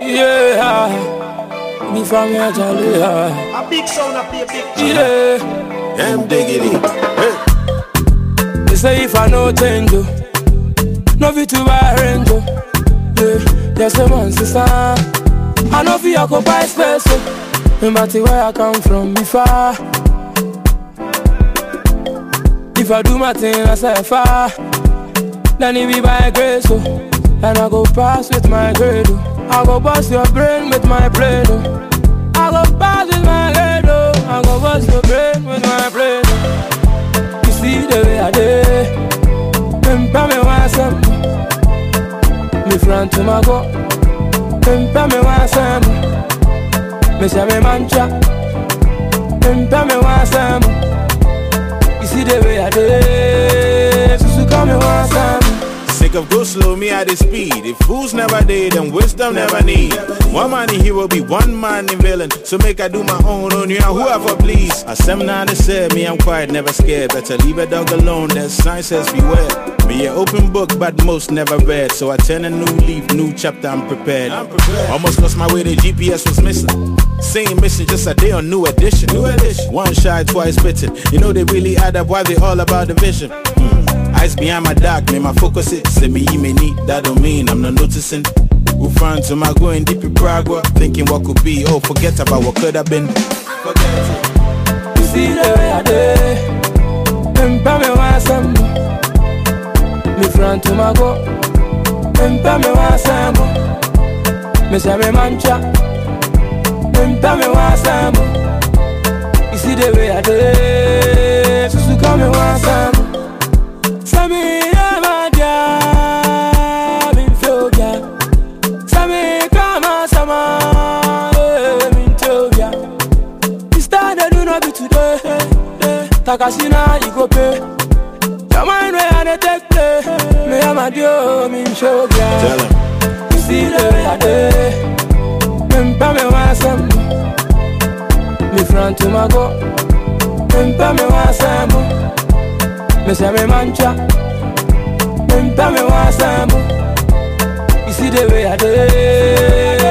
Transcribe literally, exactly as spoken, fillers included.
Yeah, me from your jolly. A big sound, a big, big. Yeah, I'm digging it. Hey. they say if I no change, oh, no fit to buy range. Oh. Yeah, just a man sister. I know fi occupy space. Oh. No matter where I come from, me far. If I do my thing, I say far. Then it be by grace, oh. And I go pass with my grade, oh. I go bust your brain with my brain, oh. I go pass with my grade, oh. I go bust your brain with my brain, oh. You see the way I did. Pimpa me want some. Me front to my go. Pimpa me want some. Me say me mancha. Pimpa me want some. You see the way I did. Susu come me want some. Sick of go slow, me at the speed. If fools never did, then wisdom never need. One man in hero be one man in villain. So make I do my own on you and whoever please. A seminar that said me I'm quiet, never scared. Better leave a dog alone, that sign says beware. Me an open book, but most never read. So I turn a new leaf, new chapter, I'm prepared. I'm prepared. Almost lost my way, the G P S was missing. Same mission, just a day on new edition. New edition. One shy, twice bitten. You know they really add up, why they all about the vision. Mm. Eyes behind my dark, may my focus it. Say me, you may need, that don't mean I'm not noticing. Who found to my going deep in Prague, thinking what could be. Oh, forget about what could have been. Forget it. You see the way I did. Pimpa me want some. Me front to my go. Pimpa me want some. Me say me mancha. Pimpa me want some. You see the way I did. Susu come me want some. Sami Yamadia, Minfobia. Sami Kama Sama, Mintobia. This time they do not be today. Takashina, you go pay. Your mind where I take play. Me Yamadio, Minfobia. Tell him. You see the way I did. Pimpa me want some. Me front to my go. Pimpa me want some. Me say me mancha. Pimpa me want some. You see the way I did.